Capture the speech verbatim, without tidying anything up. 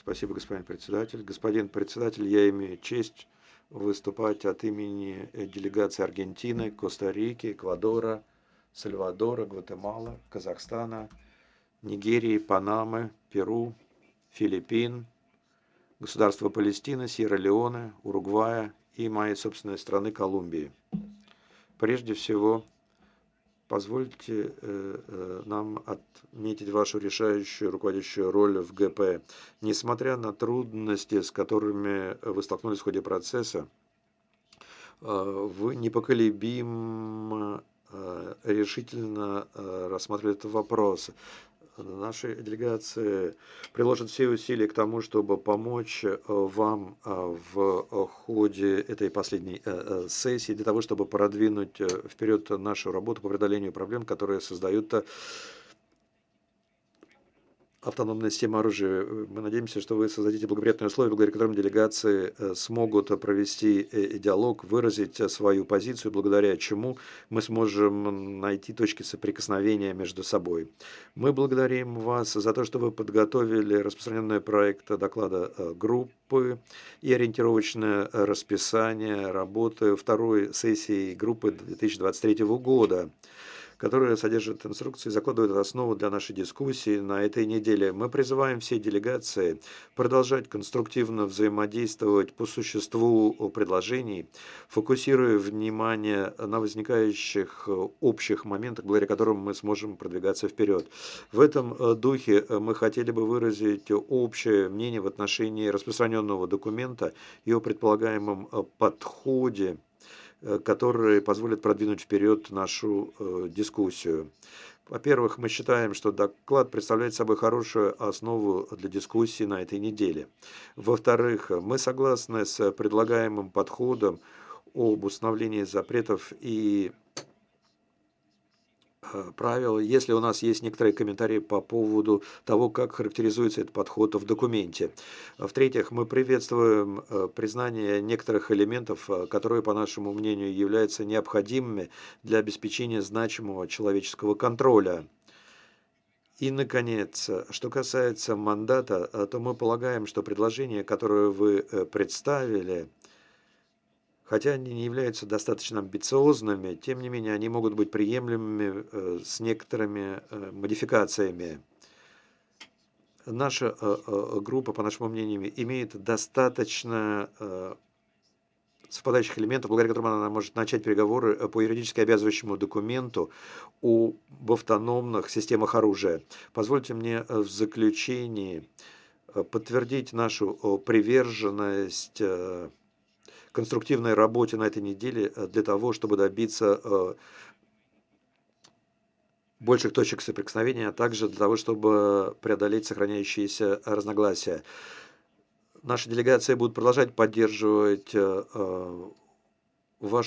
Спасибо, господин председатель. Господин председатель, я имею честь выступать от имени э, делегации Аргентины, Коста-Рики, Эквадора, Сальвадора, Гватемала, Казахстана, Нигерии, Панамы, Перу, Филиппин, государства Палестины, Сьерра-Леоне, Уругвая и моей собственной страны Колумбии. Прежде всего, позвольте э, э, нам отметить вашу решающую руководящую роль в ГП. Несмотря на трудности, с которыми вы столкнулись в ходе процесса, э, вы непоколебимо э, решительно э, рассматривали этот вопрос. Наша делегация приложит все усилия к тому, чтобы помочь э, вам э, в ходе этой последней э, э, сессии, для того, чтобы продвинуть э, вперед нашу работу по преодолению проблем, которые создают э, автономная система оружия. Мы надеемся, что вы создадите благоприятные условия, благодаря которым делегации э, смогут провести э, диалог, выразить э, свою позицию, благодаря чему мы сможем найти точки соприкосновения между собой. Мы благодарим вас за то, что вы подготовили распространенный проект доклада э, группы и ориентировочное расписание работы второй сессии группы две тысячи двадцать третьего года, которая содержит инструкции и закладывает основу для нашей дискуссии на этой неделе. Мы призываем все делегации продолжать конструктивно взаимодействовать по существу предложений, фокусируя внимание на возникающих общих моментах, благодаря которым мы сможем продвигаться вперед. В этом э, духе э, мы хотели бы выразить общее мнение в отношении распространенного документа и о предполагаемом э, подходе, э, которые позволят продвинуть вперед нашу э, дискуссию. Во-первых, мы считаем, что доклад представляет собой хорошую основу для дискуссии на этой неделе. Во-вторых, мы согласны с предлагаемым подходом об установлении запретов и э, правил, если у нас есть некоторые комментарии по поводу того, как характеризуется этот подход в документе. В-третьих, мы приветствуем э, признание некоторых элементов, э, которые, по нашему мнению, являются необходимыми для обеспечения значимого человеческого контроля. И, наконец, э, что касается мандата, э, то мы полагаем, что предложения, которые вы э, представили, хотя они не являются достаточно амбициозными, тем не менее они могут быть приемлемыми э, с некоторыми э, модификациями. Наша э, э, группа, по нашему мнению, имеет достаточно э, совпадающих элементов, благодаря которым она может начать переговоры э, по юридически обязывающему документу об автономных системах оружия. Позвольте мне э, в заключении э, подтвердить нашу э, приверженность э, конструктивной работе на этой неделе э, для того, чтобы добиться э, больших точек соприкосновения, а также для того, чтобы преодолеть сохраняющиеся разногласия. Наша делегация будет продолжать поддерживать э, э, вашу